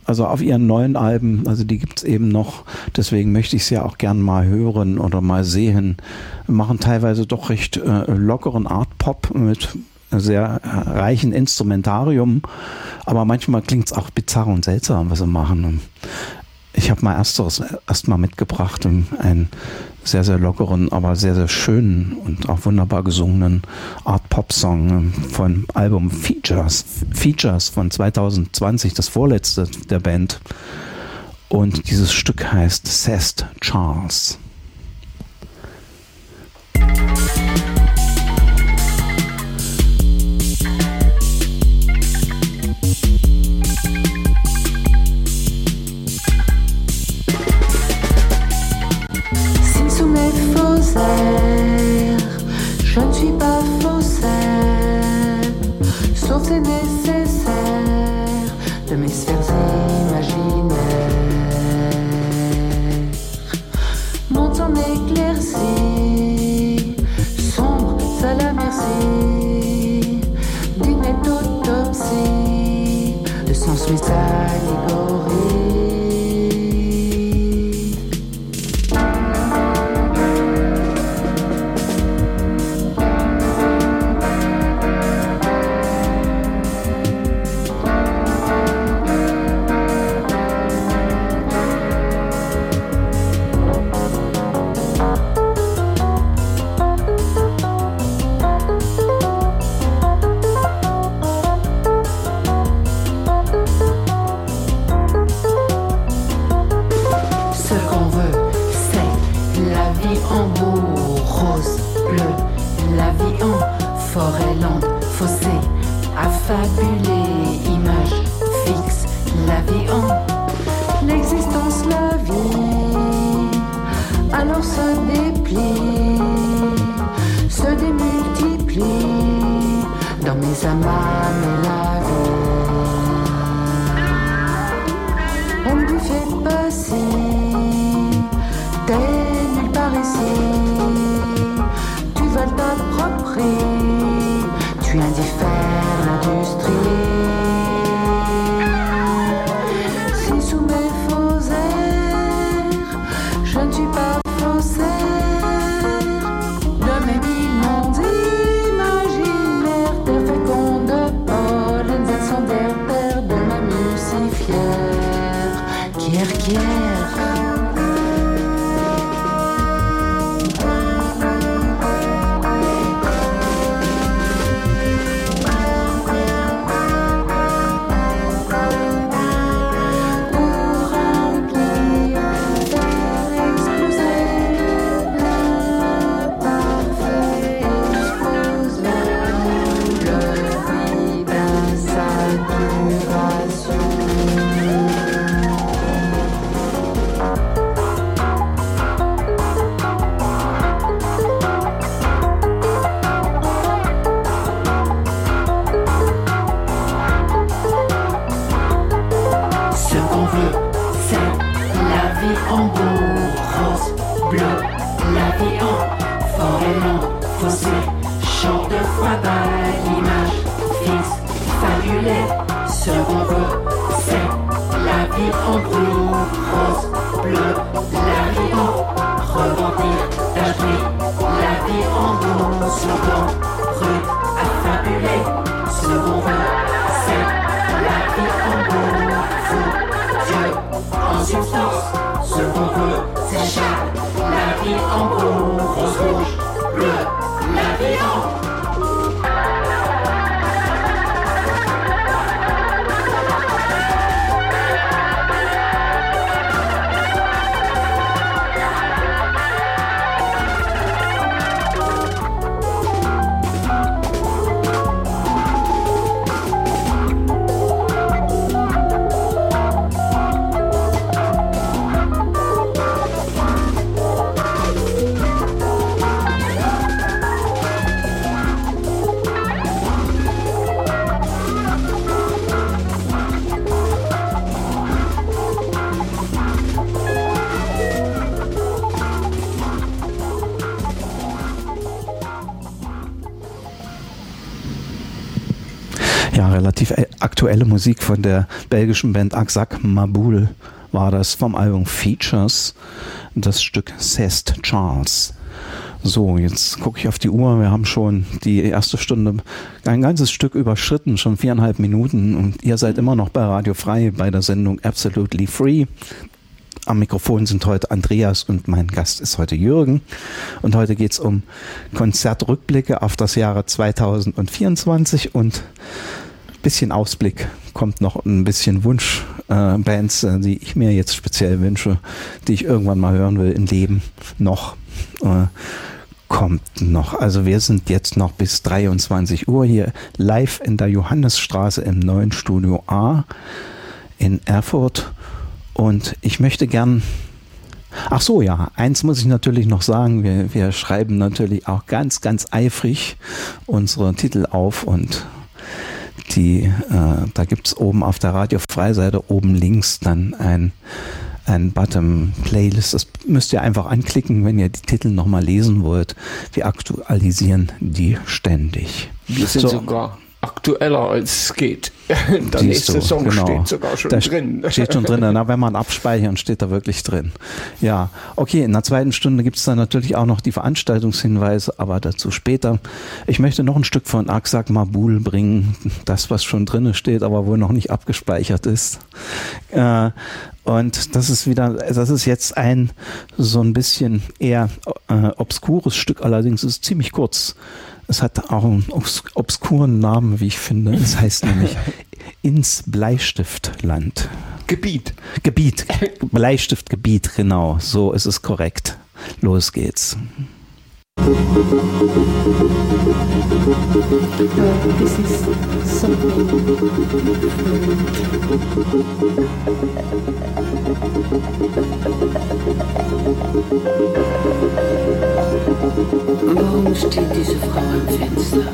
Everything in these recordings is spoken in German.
Also auf ihren neuen Alben, also die gibt's eben noch, deswegen möchte ich sie ja auch gern mal hören oder mal sehen. Wir machen teilweise doch recht lockeren Art-Pop mit sehr reichen Instrumentarium, aber manchmal klingt's auch bizarr und seltsam, was sie machen. Ich habe mal erstmal mitgebracht, einen sehr, sehr lockeren, aber sehr, sehr schönen und auch wunderbar gesungenen Art-Pop-Song vom Album Features von 2020, das vorletzte der Band. Und dieses Stück heißt Sassed Charles. Je ne suis pas faussaire, sauf c'est nécessaire de mes sphères imaginaires. Monte en éclaircie, sombre, à la merci d'une nette autopsie de sens mis allégorie. relativ aktuelle Musik von der belgischen Band Aksak Maboul war das vom Album Features, das Stück Cest Charles. So, jetzt gucke ich auf die Uhr, wir haben schon die erste Stunde ein ganzes Stück überschritten, schon 4,5 Minuten und ihr seid immer noch bei Radio Frei bei der Sendung Absolutely Free. Am Mikrofon sind heute Andreas und mein Gast ist heute Jürgen. Und heute geht es um Konzertrückblicke auf das Jahre 2024 und ein bisschen Ausblick. Kommt noch ein bisschen Wunschbands, die ich mir jetzt speziell wünsche, die ich irgendwann mal hören will im Leben noch. Kommt noch. Also wir sind jetzt noch bis 23 Uhr hier live in der Johannesstraße im neuen Studio A in Erfurt. Und ich möchte gern, ach so, ja, eins muss ich natürlich noch sagen, wir schreiben natürlich auch ganz, ganz eifrig unsere Titel auf und da gibt es oben auf der Radio-Frei-Seite oben links dann ein Button Playlist. Das müsst ihr einfach anklicken, wenn ihr die Titel nochmal lesen wollt. Wir aktualisieren die ständig. Wir sind sogar aktueller als es geht. Der nächste Song steht sogar schon drin. Steht schon drin. Na, wenn man abspeichern, steht da wirklich drin. Ja, okay, in der zweiten Stunde gibt es dann natürlich auch noch die Veranstaltungshinweise, aber dazu später. Ich möchte noch ein Stück von Aksak Maboul bringen, das, was schon drin steht, aber wohl noch nicht abgespeichert ist. Und das ist jetzt so ein bisschen eher obskures Stück, allerdings ist es ziemlich kurz. Es hat auch einen obskuren Namen, wie ich finde. Es heißt nämlich Ins Bleistiftland. Gebiet. Bleistiftgebiet, genau. So ist es korrekt. Los geht's. This is something Warum steht diese Frau am Fenster?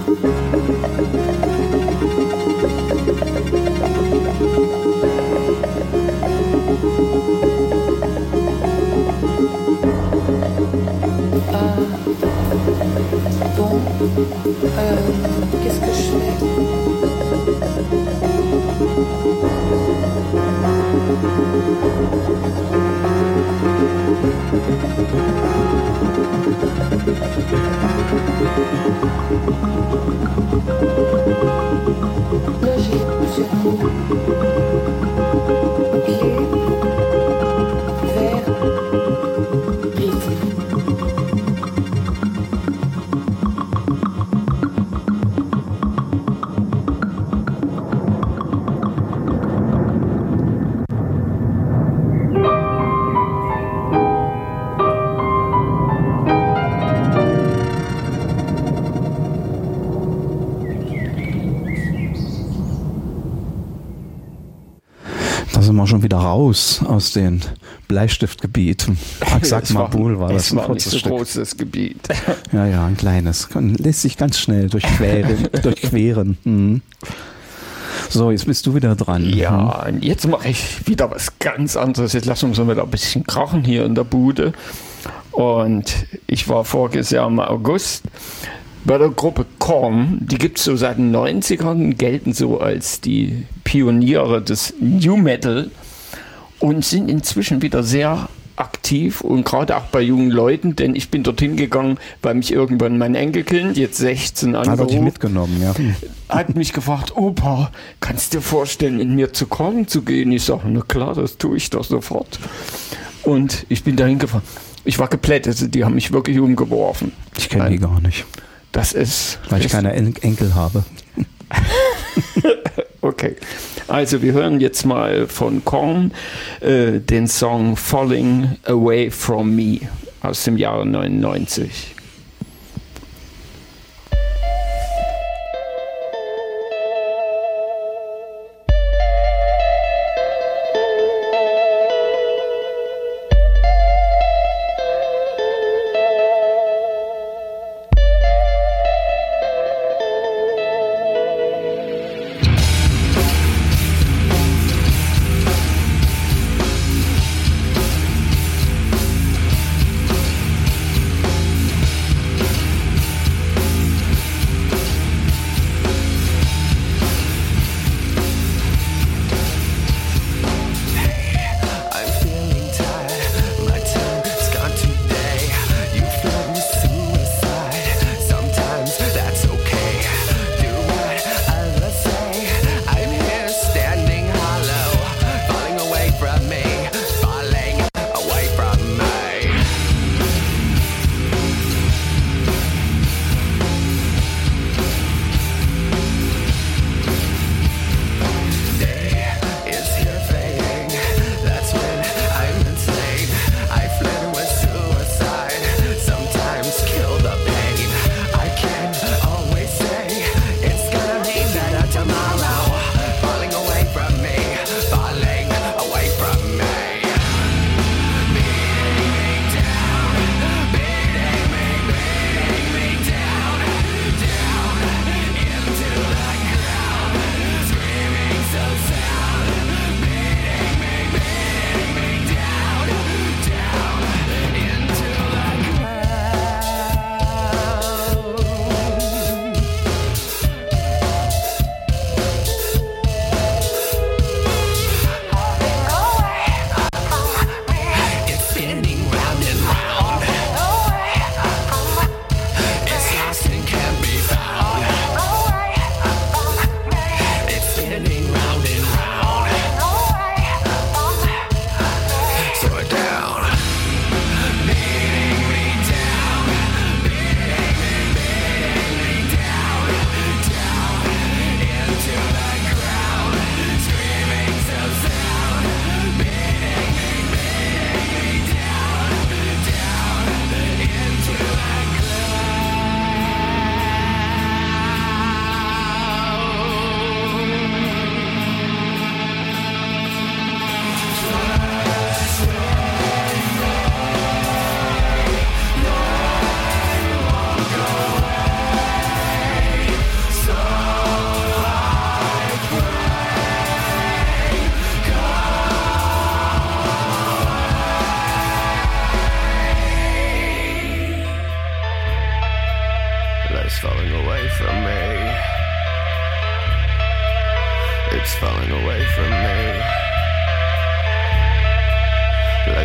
Bon, qu'est-ce que je fais? Logique sur vous. Clé, verre, rythme. Schon wieder raus aus den Bleistiftgebieten. Aksak Maboul war das. Es war nicht so großes Gebiet. Ja, ein kleines. Lässt sich ganz schnell durchqueren. Mhm. So, jetzt bist du wieder dran. Ja, und jetzt mache ich wieder was ganz anderes. Jetzt lassen wir uns wieder ein bisschen krachen hier in der Bude. Und ich war voriges Jahr im August bei der Gruppe Korn. Die gibt es so seit den 90ern, gelten so als die Pioniere des New Metal und sind inzwischen wieder sehr aktiv und gerade auch bei jungen Leuten, denn ich bin dorthin gegangen, weil mich irgendwann mein Enkelkind, jetzt 16, angerufen, hat dich mitgenommen, ja. Hat mich gefragt, Opa, kannst du dir vorstellen, mit mir zu Korn zu gehen? Ich sage, na klar, das tue ich doch sofort. Und ich bin dahin gefahren. Ich war geplättet, die haben mich wirklich umgeworfen. Ich kenne die gar nicht. Das ist... Weil ich keine Enkel habe. Okay, also wir hören jetzt mal von Korn den Song Falling Away From Me aus dem Jahre 99.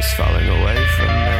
is falling away from me.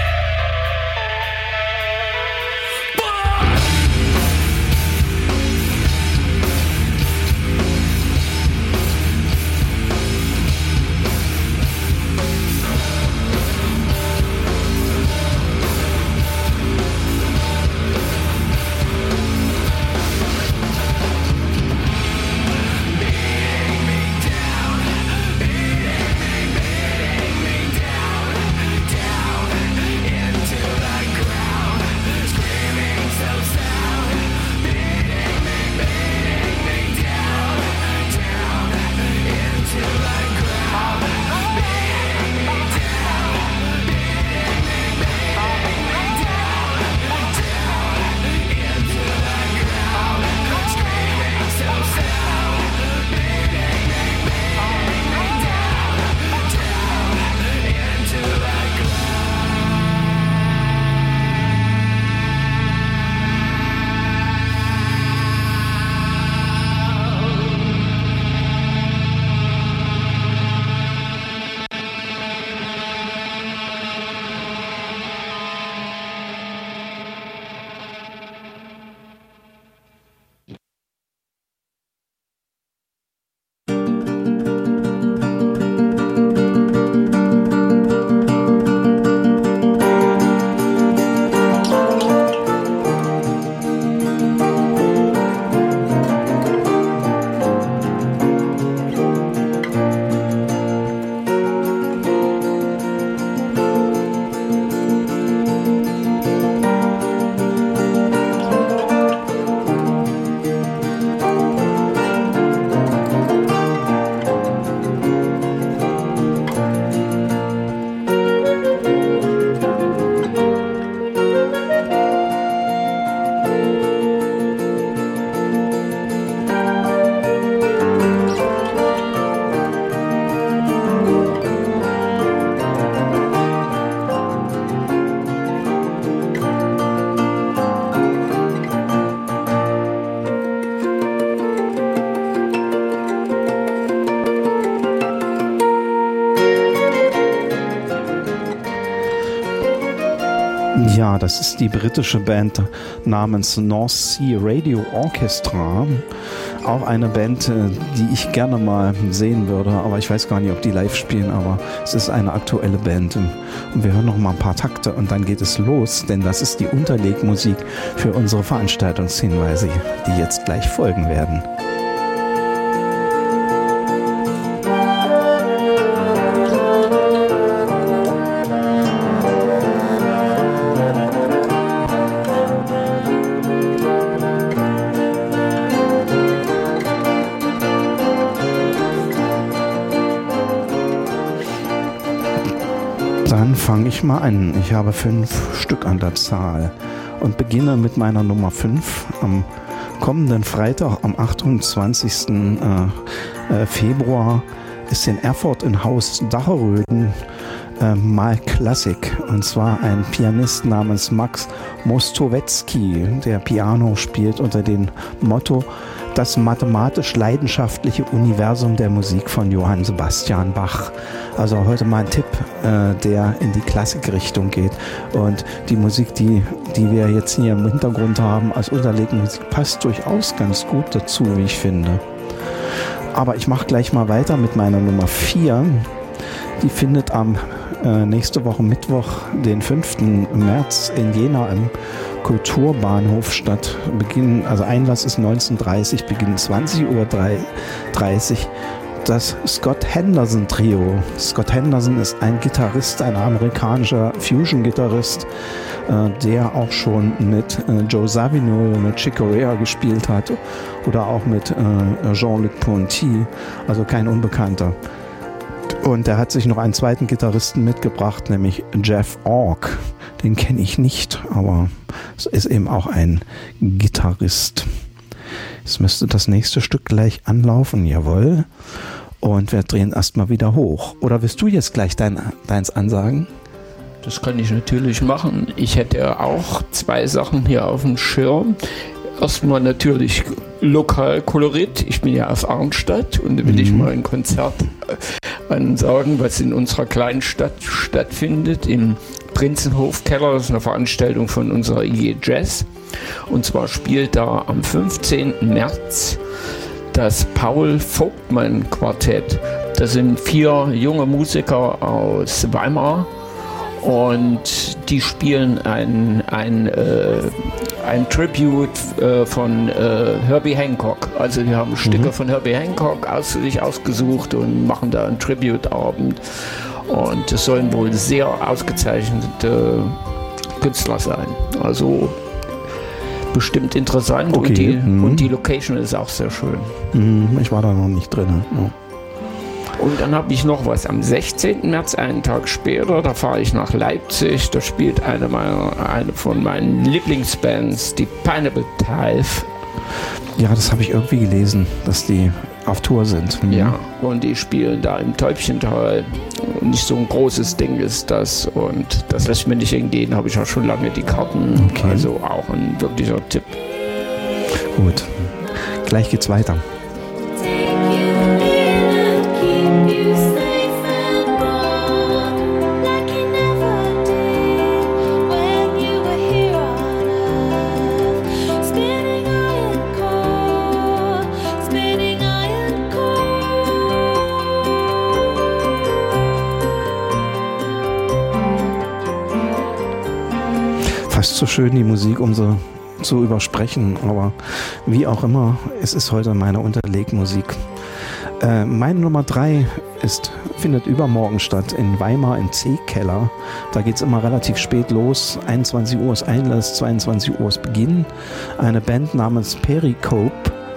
Ja, das ist die britische Band namens North Sea Radio Orchestra. Auch eine Band, die ich gerne mal sehen würde, aber ich weiß gar nicht, ob die live spielen, aber es ist eine aktuelle Band. Und wir hören noch mal ein paar Takte und dann geht es los, denn das ist die Unterlegmusik für unsere Veranstaltungshinweise, die jetzt gleich folgen werden. Dann fange ich mal an. Ich habe 5 Stück an der Zahl und beginne mit meiner Nummer 5. Am kommenden Freitag, am 28. Februar, ist in Erfurt in Haus Dacheröden mal Klassik. Und zwar ein Pianist namens Max Mostowetzki, der Piano spielt unter dem Motto Das mathematisch-leidenschaftliche Universum der Musik von Johann Sebastian Bach. Also heute mal ein Tipp, der in die Klassikrichtung geht. Und die Musik, die wir jetzt hier im Hintergrund haben als Unterlegmusik, passt durchaus ganz gut dazu, wie ich finde. Aber ich mache gleich mal weiter mit meiner Nummer 4. Die findet am nächste Woche Mittwoch, den 5. März in Jena im Kulturbahnhof statt. Einlass ist 19:30 Uhr, Beginn 20:30 Uhr. Das Scott Henderson Trio. Scott Henderson ist ein Gitarrist, ein amerikanischer Fusion-Gitarrist, der auch schon mit Joe Zawinul, mit Chick Corea gespielt hat oder auch mit Jean-Luc Ponty, also kein Unbekannter. Und er hat sich noch einen zweiten Gitarristen mitgebracht, nämlich Jeff Ork. Den kenne ich nicht, aber es ist eben auch ein Gitarrist. Jetzt müsste das nächste Stück gleich anlaufen, jawohl. Und wir drehen erstmal wieder hoch. Oder willst du jetzt gleich deins ansagen? Das kann ich natürlich machen. Ich hätte auch 2 Sachen hier auf dem Schirm. Erstmal natürlich Lokalkolorit. Ich bin ja aus Arnstadt und da will ich mal ein Konzert ansagen, was in unserer kleinen Stadt stattfindet, im Prinzenhofkeller. Das ist eine Veranstaltung von unserer IG Jazz. Und zwar spielt da am 15. März das Paul Vogtmann Quartett. Das sind 4 junge Musiker aus Weimar und die spielen ein Tribute von Herbie Hancock. Also die haben Stücke von Herbie Hancock sich ausgesucht und machen da einen Tribute-Abend. Und es sollen wohl sehr ausgezeichnete Künstler sein. Also bestimmt interessant. Okay. Und die Location ist auch sehr schön. Ich war da noch nicht drin. Ja. Und dann habe ich noch was am 16. März, einen Tag später, da fahre ich nach Leipzig, da spielt eine von meinen Lieblingsbands, die Pineapple Tithe. Ja, das habe ich irgendwie gelesen, dass die auf Tour sind. Ja, und die spielen da im Täubchental. Nicht so ein großes Ding ist das und das lässt mir nicht entgehen, habe ich auch schon lange die Karten. Okay. Also auch ein wirklicher Tipp. Gut, gleich geht's weiter. Fast so schön, die Musik, um so zu übersprechen, aber wie auch immer, es ist heute meine Unterlegmusik. Meine Nummer 3 findet übermorgen statt in Weimar im C-Keller. Da geht es immer relativ spät los. 21 Uhr ist Einlass, 22 Uhr ist Beginn. Eine Band namens Pericope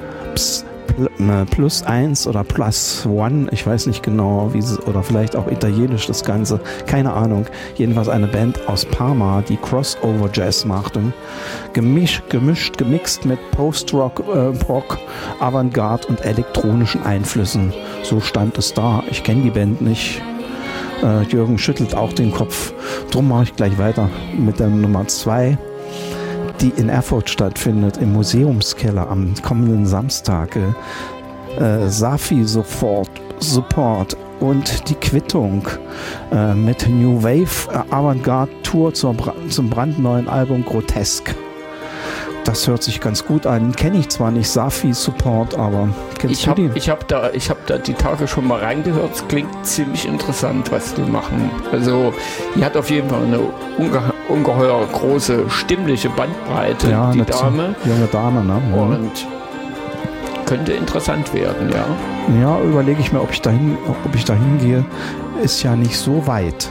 Plus 1 oder Plus One, ich weiß nicht genau, oder vielleicht auch italienisch das Ganze, keine Ahnung. Jedenfalls eine Band aus Parma, die Crossover Jazz macht und gemixt mit Post-Rock, Rock, Avantgarde und elektronischen Einflüssen. So stand es da. Ich kenne die Band nicht. Jürgen schüttelt auch den Kopf. Drum mache ich gleich weiter mit der Nummer 2. Die in Erfurt stattfindet, im Museumskeller am kommenden Samstag. Safi Support und die Quittung mit New Wave Avantgarde Tour zum brandneuen Album Grotesk. Das hört sich ganz gut an. Kenne ich zwar nicht, Safi Support, aber kennst du die? Ich hab da die Tage schon mal reingehört. Es klingt ziemlich interessant, was die machen. Also, die hat auf jeden Fall eine ungeheuer große stimmliche Bandbreite, ja, die Dame. Junge Dame, ne? Und könnte interessant werden, ja. Ja, überlege ich mir, ob ich dahin gehe. Ist ja nicht so weit.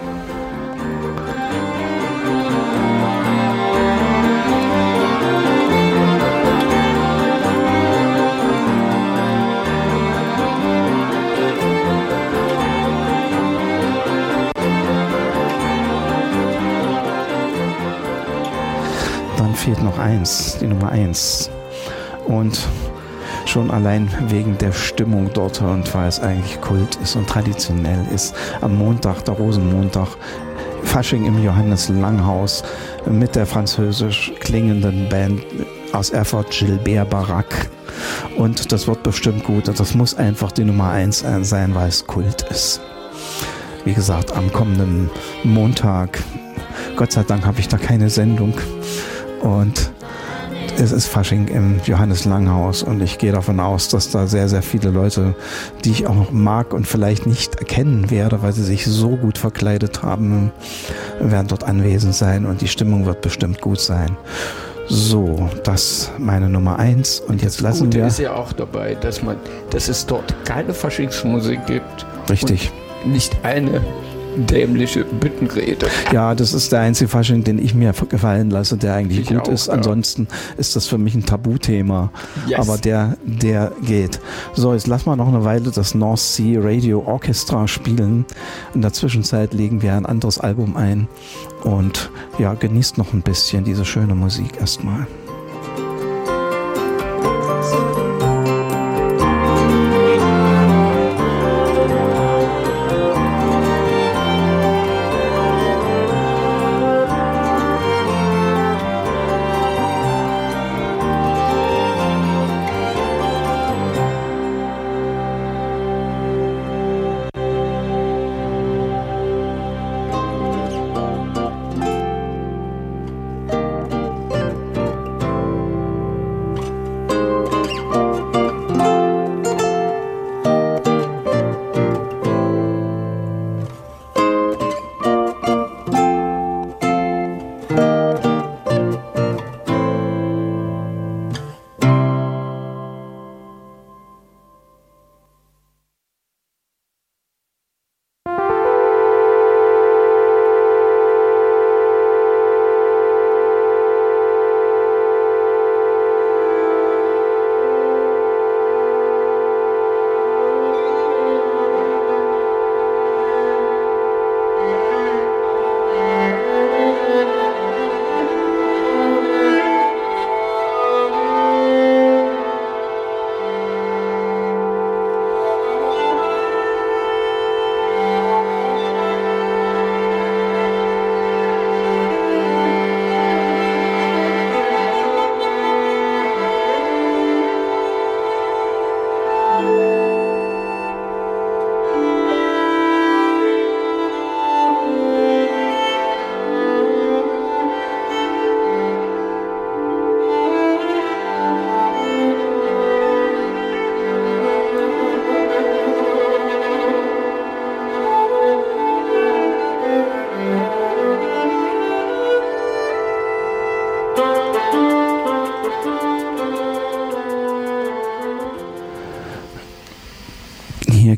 Fehlt noch eins, die Nummer 1. Und schon allein wegen der Stimmung dort und weil es eigentlich Kult ist und traditionell ist, am Montag, der Rosenmontag, Fasching im Johannes Langhaus mit der französisch klingenden Band aus Erfurt, Gilbert Barak. Und das wird bestimmt gut. Und das muss einfach die Nummer 1 sein, weil es Kult ist. Wie gesagt, am kommenden Montag. Gott sei Dank habe ich da keine Sendung. Und es ist Fasching im Johannes Langhaus und ich gehe davon aus, dass da sehr, sehr viele Leute, die ich auch mag und vielleicht nicht erkennen werde, weil sie sich so gut verkleidet haben, werden dort anwesend sein und die Stimmung wird bestimmt gut sein. So, das meine Nummer 1 und jetzt lassen wir... ist ja auch dabei, dass es dort keine Faschingsmusik gibt. Richtig. Und nicht eine dämliche Büttenrede. Ja, das ist der einzige Fasching, den ich mir gefallen lasse, der eigentlich Ich gut auch, ist. ja. Ansonsten ist das für mich ein Tabuthema. Yes. Aber der geht. So, jetzt lassen wir noch eine Weile das North Sea Radio Orchestra spielen. In der Zwischenzeit legen wir ein anderes Album ein. Und ja, genießt noch ein bisschen diese schöne Musik erstmal.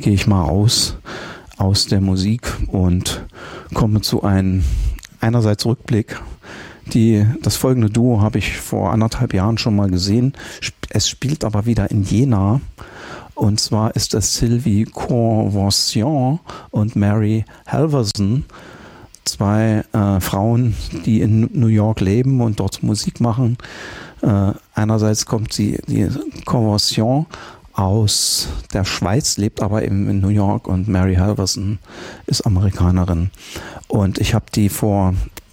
gehe ich mal aus der Musik und komme zu einerseits Rückblick. Das folgende Duo habe ich vor 1,5 Jahren schon mal gesehen. Es spielt aber wieder in Jena. Und zwar ist es Sylvie Convention und Mary Halverson. 2 Frauen, die in New York leben und dort Musik machen. Einerseits kommt die Convention aus der Schweiz, lebt aber eben in New York, und Mary Halverson ist Amerikanerin. Und ich habe die vor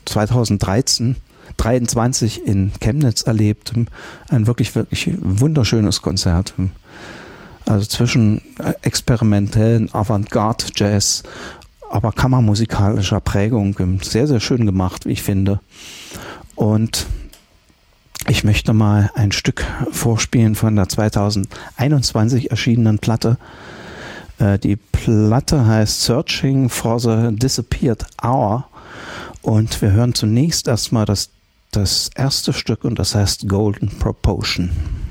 2023 in Chemnitz erlebt. Ein wirklich, wirklich wunderschönes Konzert. Also zwischen experimentellen Avantgarde-Jazz, aber kammermusikalischer Prägung. Sehr, sehr schön gemacht, wie ich finde. Und ich möchte mal ein Stück vorspielen von der 2021 erschienenen Platte. Die Platte heißt Searching for the Disappeared Hour. Und wir hören zunächst erstmal das erste Stück, und das heißt Golden Proportion.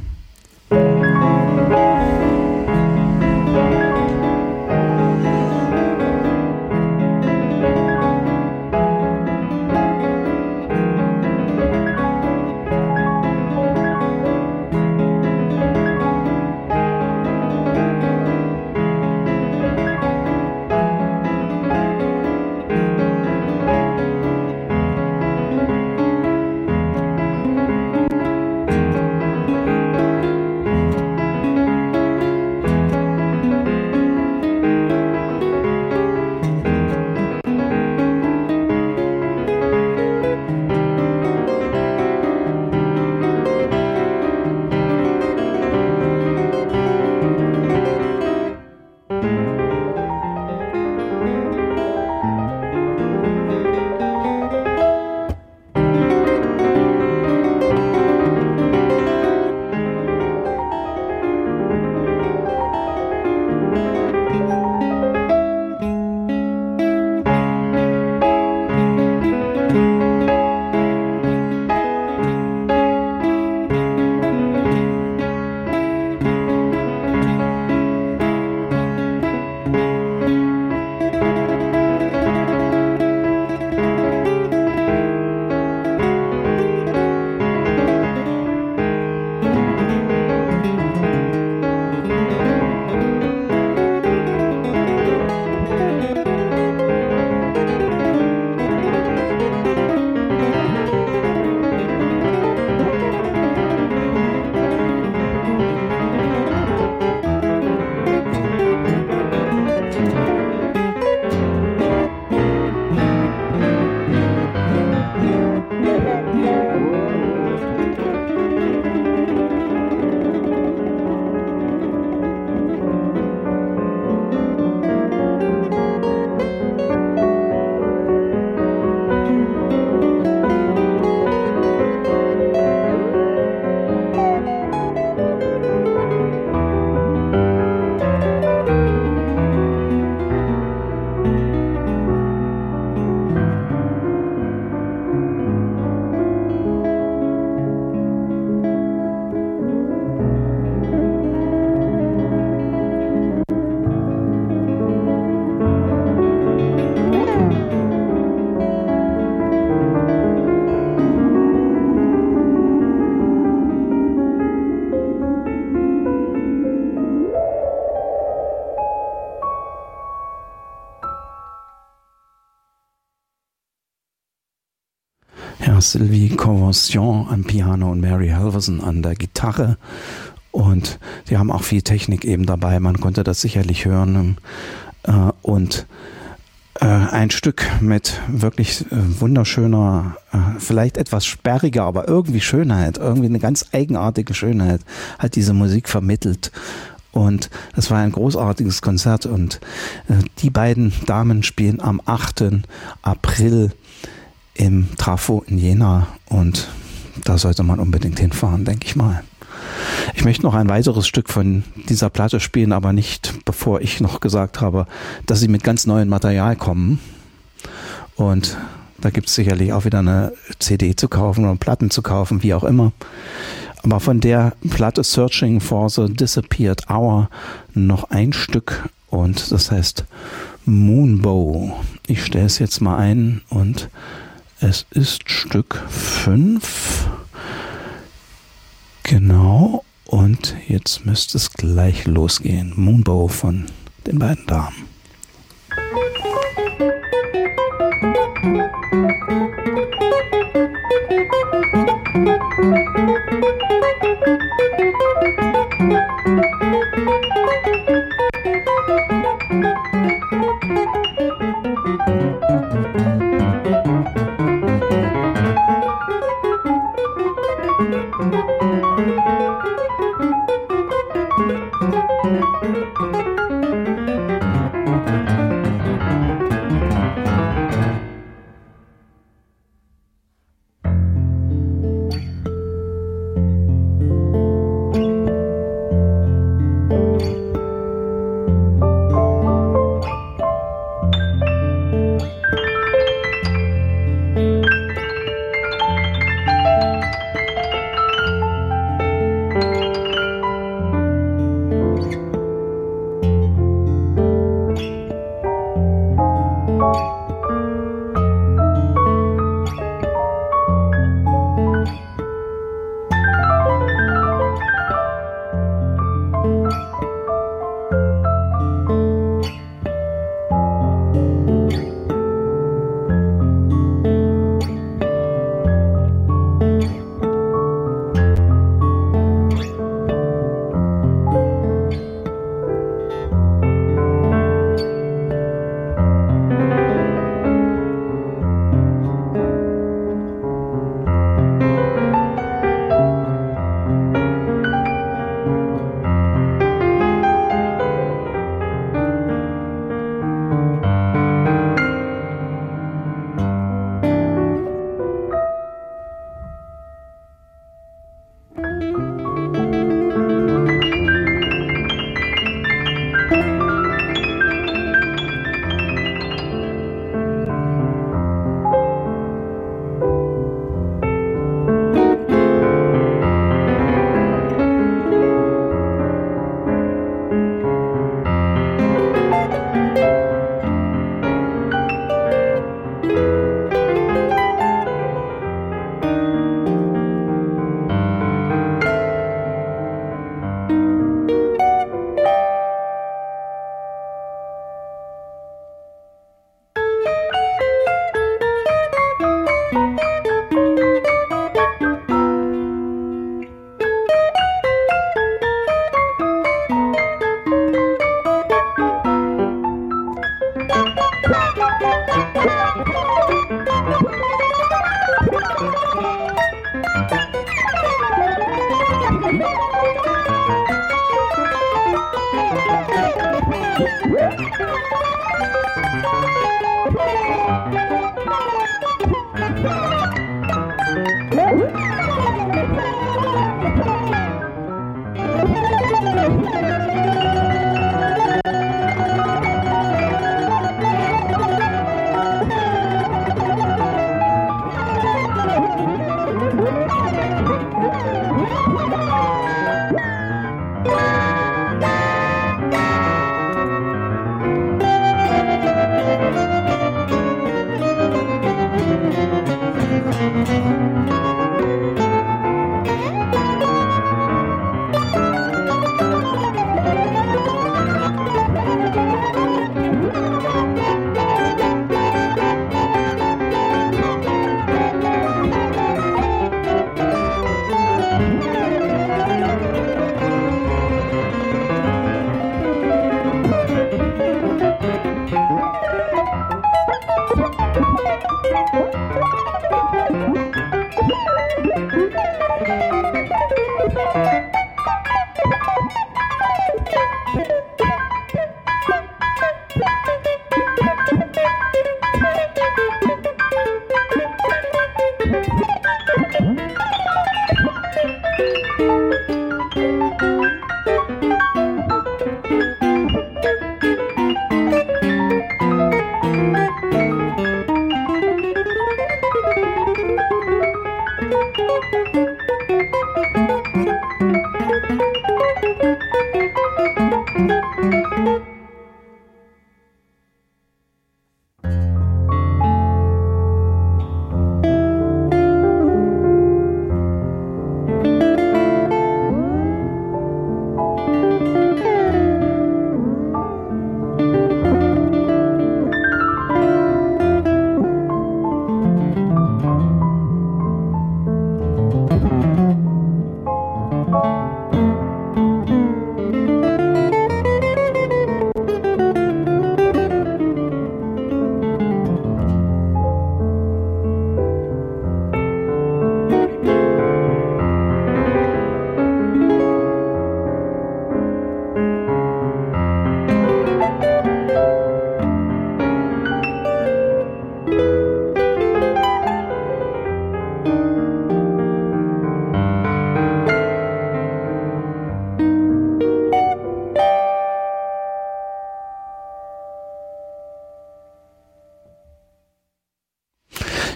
Ja, Sylvie Convention am Piano und Mary Halverson an der Gitarre. Und die haben auch viel Technik eben dabei, man konnte das sicherlich hören. Und ein Stück mit wirklich wunderschöner, vielleicht etwas sperriger, aber irgendwie Schönheit, irgendwie eine ganz eigenartige Schönheit hat diese Musik vermittelt. Und es war ein großartiges Konzert, und die beiden Damen spielen am 8. April im Trafo in Jena, und da sollte man unbedingt hinfahren, denke ich mal. Ich möchte noch ein weiteres Stück von dieser Platte spielen, aber nicht, bevor ich noch gesagt habe, dass sie mit ganz neuem Material kommen. Und da gibt es sicherlich auch wieder eine CD zu kaufen oder Platten zu kaufen, wie auch immer. Aber von der Platte Searching for the Disappeared Hour noch ein Stück, und das heißt Moonbow. Ich stelle es jetzt mal ein und es ist Stück 5. Genau, und jetzt müsste es gleich losgehen. Moonbow von den beiden Damen.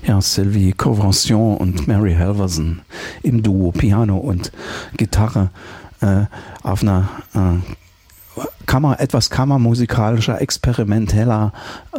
Ja, Sylvie Convention und Mary Halverson im Duo, Piano und Gitarre auf einer etwas kammermusikalischer, experimenteller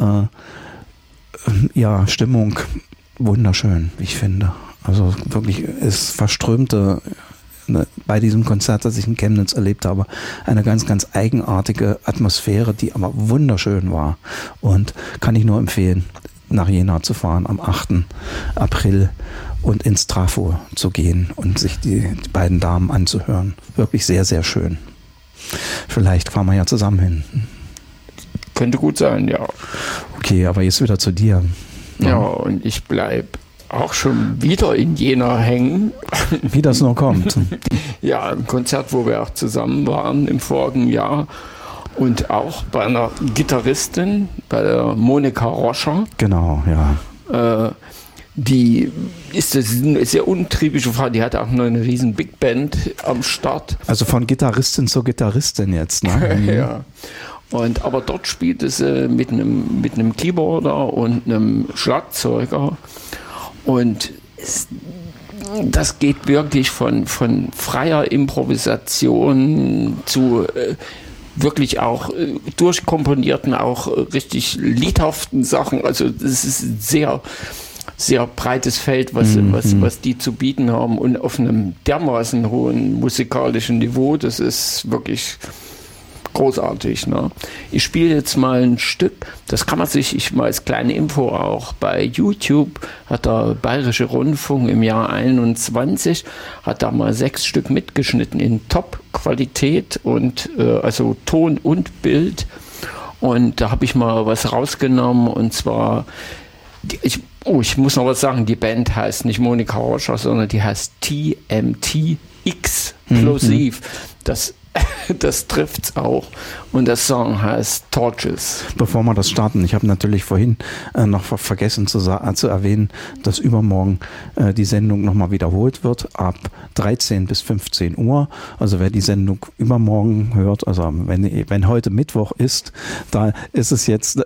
Stimmung. Wunderschön, wie ich finde. Also wirklich, es verströmte bei diesem Konzert, das ich in Chemnitz erlebt habe, eine ganz, ganz eigenartige Atmosphäre, die aber wunderschön war. Und kann ich nur empfehlen, nach Jena zu fahren am 8. April und ins Trafo zu gehen und sich die beiden Damen anzuhören. Wirklich sehr, sehr schön. Vielleicht fahren wir ja zusammen hin. Könnte gut sein, ja. Okay, aber jetzt wieder zu dir. Ja, und ich bleibe auch schon wieder in Jena hängen. Wie das nur kommt. Ja, ein Konzert, wo wir auch zusammen waren im vorigen Jahr. Und auch bei einer Gitarristin, bei der Monika Roscher. Genau, ja. Die ist eine sehr untriebige Frau, die hat auch noch eine riesen Big Band am Start. Also von Gitarristin zu Gitarristin jetzt, ne? Ja. Aber dort spielt es mit einem Keyboarder und einem Schlagzeuger. Und das geht wirklich von freier Improvisation zu wirklich auch durchkomponierten, auch richtig liedhaften Sachen. Also das ist ein sehr, sehr breites Feld, was die zu bieten haben und auf einem dermaßen hohen musikalischen Niveau. Das ist wirklich großartig. Ne? Ich spiele jetzt mal ein Stück, das kann man sich, ich mal als kleine Info auch, bei YouTube hat der Bayerische Rundfunk im Jahr 21, hat da mal 6 Stück mitgeschnitten in Top-Qualität und also Ton und Bild. Und da habe ich mal was rausgenommen und zwar, ich muss noch was sagen, die Band heißt nicht Monika Roscher, sondern die heißt TMT Explosiv. Das trifft's auch. Und der Song heißt Torches. Bevor wir das starten, ich habe natürlich vorhin noch vergessen zu erwähnen, dass übermorgen die Sendung nochmal wiederholt wird ab 13 bis 15 Uhr. Also wer die Sendung übermorgen hört, also wenn heute Mittwoch ist, da ist es jetzt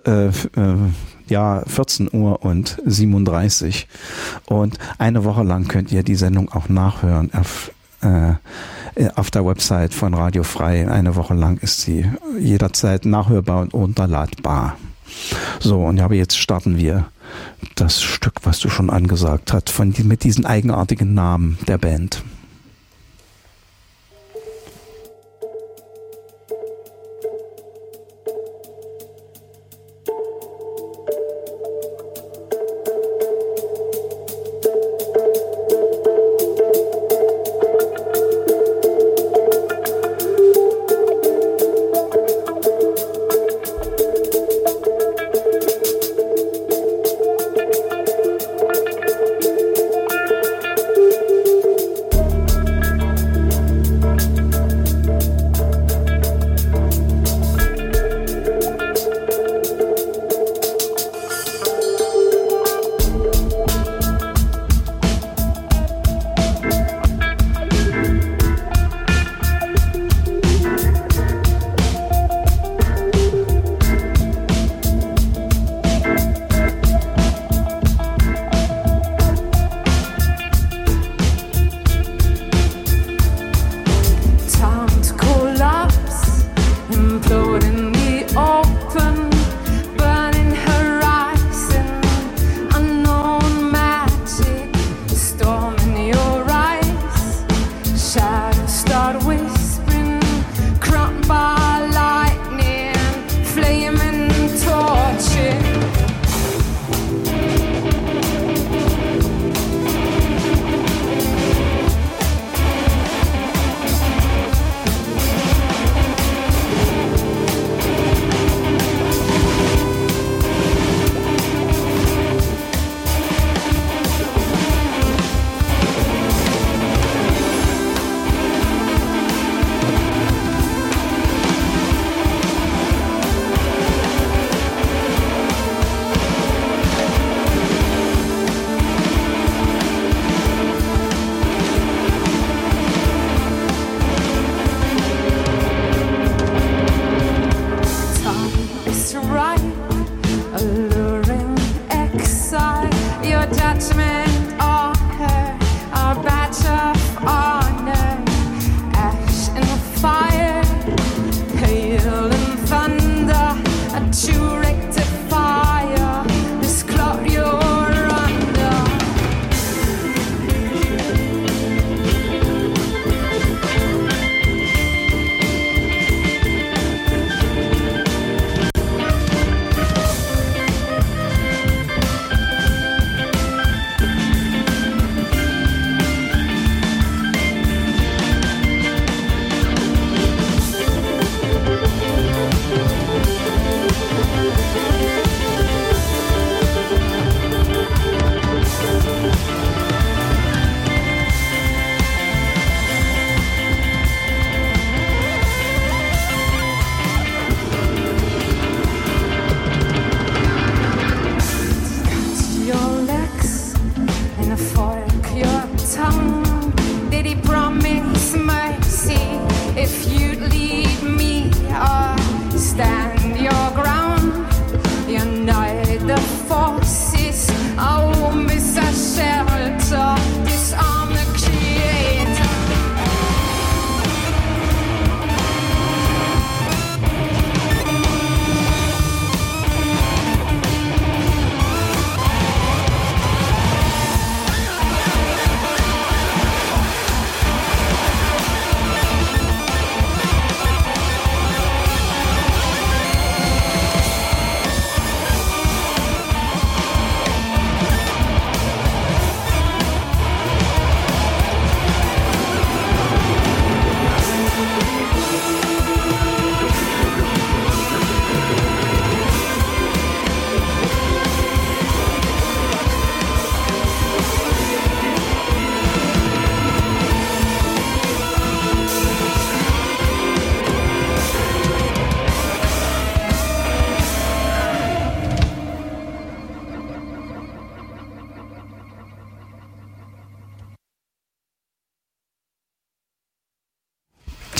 14 Uhr und 37. Und eine Woche lang könnt ihr die Sendung auch nachhören auf der Website von Radio Frei. Eine Woche lang ist sie jederzeit nachhörbar und runterladbar. So, und aber jetzt starten wir das Stück, was du schon angesagt hast, mit diesen eigenartigen Namen der Band.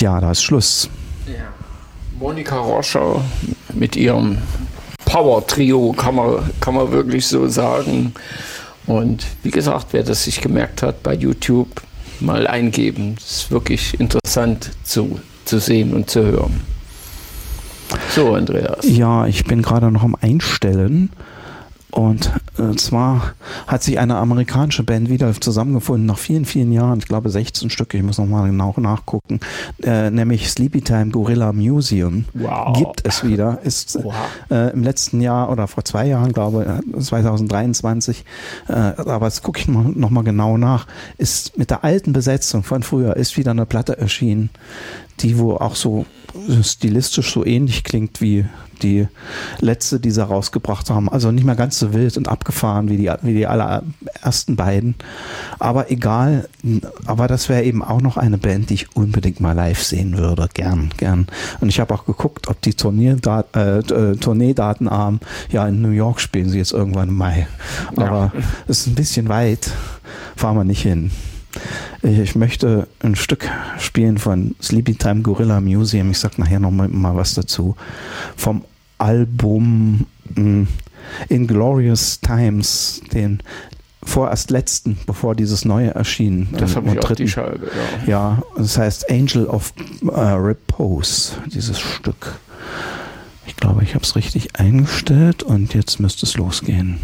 ja, da ist Schluss. Ja. Monika Roscher mit ihrem Power-Trio kann man wirklich so sagen. Und wie gesagt, wer das sich gemerkt hat, bei YouTube mal eingeben. Das ist wirklich interessant zu sehen und zu hören. So, Andreas. Ja, ich bin gerade noch am Einstellen. Und zwar hat sich eine amerikanische Band wieder zusammengefunden nach vielen, vielen Jahren. Ich glaube 16 Stücke, ich muss nochmal genau nachgucken. Nämlich Sleepytime Gorilla Museum. Wow. Gibt es wieder. Ist im letzten Jahr oder vor 2 Jahren, glaube ich, 2023. Aber jetzt gucke ich nochmal genau nach. Ist mit der alten Besetzung von früher ist wieder eine Platte erschienen, die wo auch so stilistisch so ähnlich klingt wie die letzte, die sie rausgebracht haben. Also nicht mehr ganz so wild und abgefahren wie die allerersten beiden. Aber egal. Aber das wäre eben auch noch eine Band, die ich unbedingt mal live sehen würde. Gern. Und ich habe auch geguckt, ob die Tourneedaten haben. Ja, in New York spielen sie jetzt irgendwann im Mai. Aber es ist ein bisschen weit. Fahren wir nicht hin. Ich möchte ein Stück spielen von Sleepytime Gorilla Museum. Ich sag nachher noch mal was dazu. Vom Album Inglorious Times, den vorerst letzten, bevor dieses neue erschien. Das habe ich auf die Scheibe, ja. Ja, das heißt Angel of Repose, dieses Stück. Ich glaube, ich habe es richtig eingestellt und jetzt müsste es losgehen.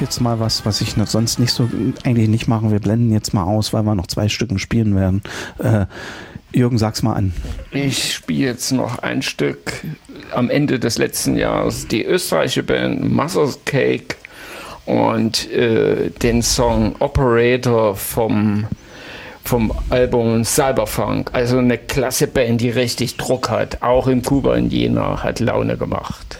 jetzt mal was ich sonst nicht so eigentlich nicht mache. Wir blenden jetzt mal aus, weil wir noch 2 Stücken spielen werden. Jürgen, sag's mal an. Ich spiele jetzt noch ein Stück am Ende des letzten Jahres, die österreichische Band Mother's Cake und den Song Operator vom Album Cyberfunk. Also eine klasse Band, die richtig Druck hat. Auch in Kuba in Jena hat Laune gemacht.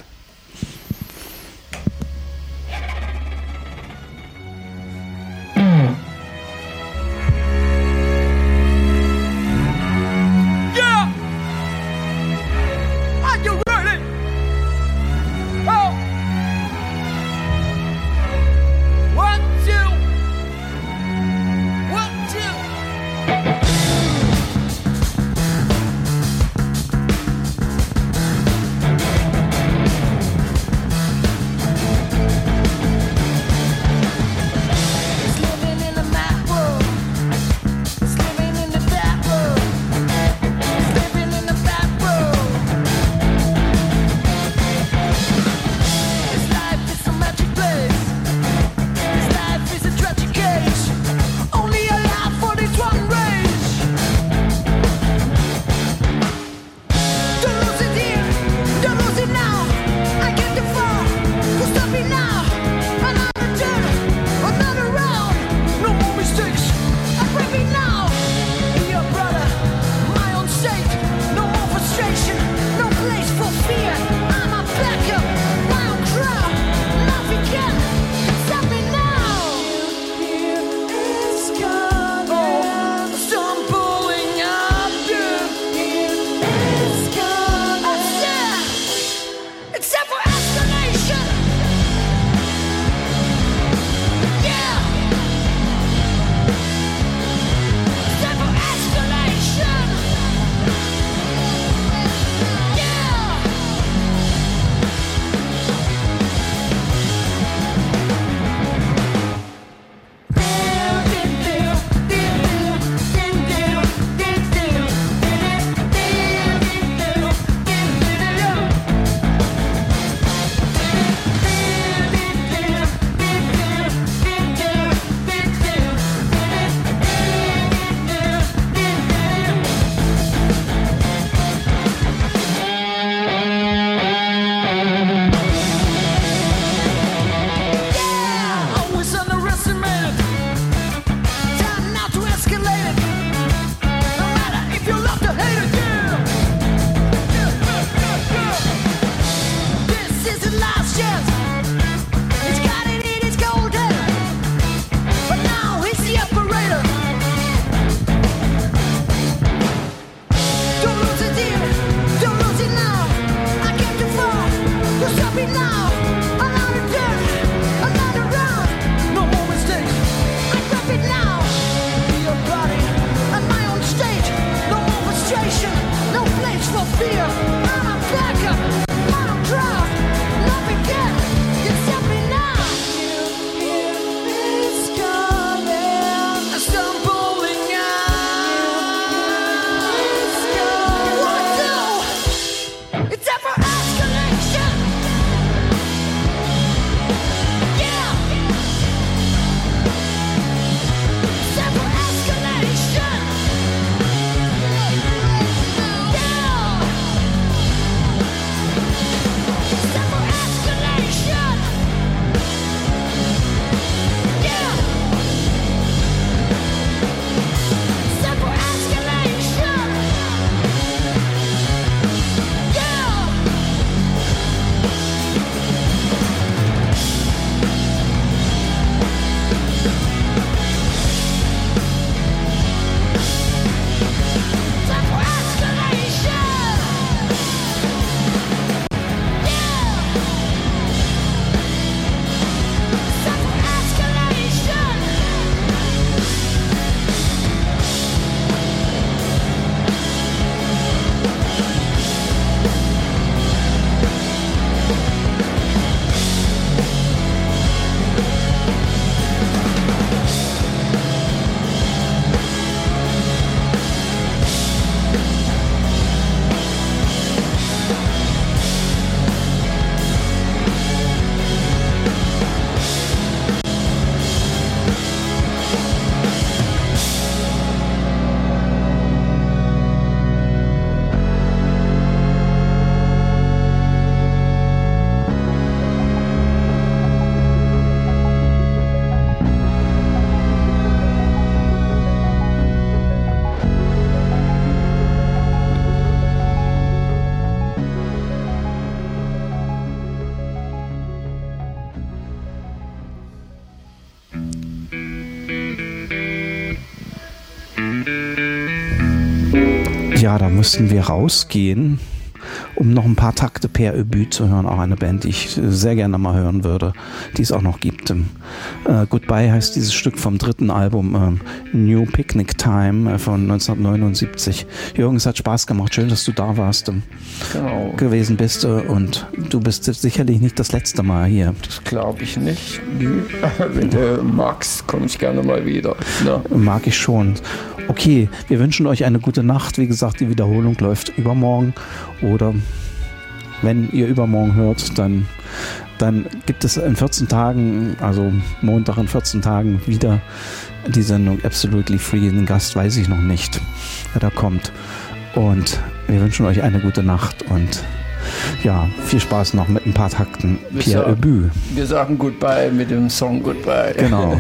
Ja, da mussten wir rausgehen, um noch ein paar Takte Per Ubu zu hören. Auch eine Band, die ich sehr gerne mal hören würde, die es auch noch gibt. Goodbye heißt dieses Stück vom dritten Album New Picnic Time von 1979. Jürgen, es hat Spaß gemacht. Schön, dass du da warst, Genau. gewesen bist. Und du bist sicherlich nicht das letzte Mal hier. Das glaube ich nicht. Wenn du magst, komme ich gerne mal wieder. Ja. Mag ich schon. Okay, wir wünschen euch eine gute Nacht. Wie gesagt, die Wiederholung läuft übermorgen. Oder wenn ihr übermorgen hört, dann gibt es in 14 Tagen, also Montag in 14 Tagen, wieder die Sendung Absolutely Free. Den Gast weiß ich noch nicht, wer da kommt. Und wir wünschen euch eine gute Nacht und ja, viel Spaß noch mit ein paar Takten Pierre Ubu. Wir sagen Goodbye mit dem Song Goodbye. Genau.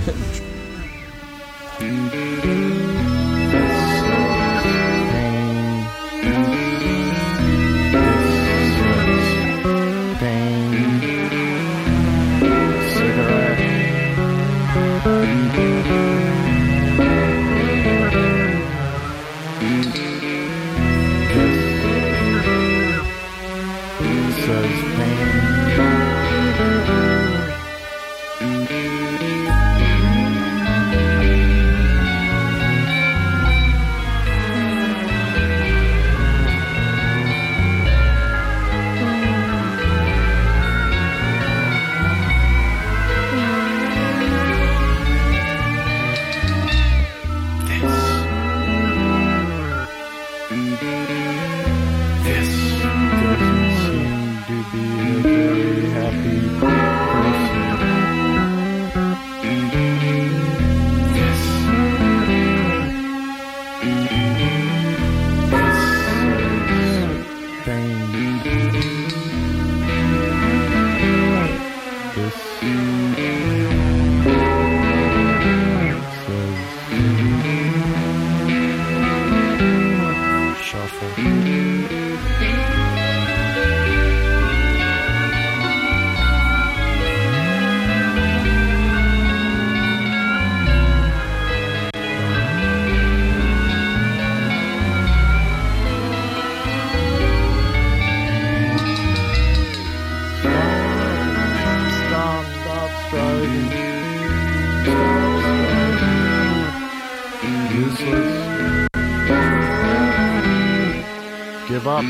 Give up.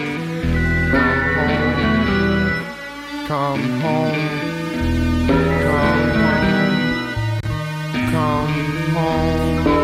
Come home. Come home. Come home. Come home.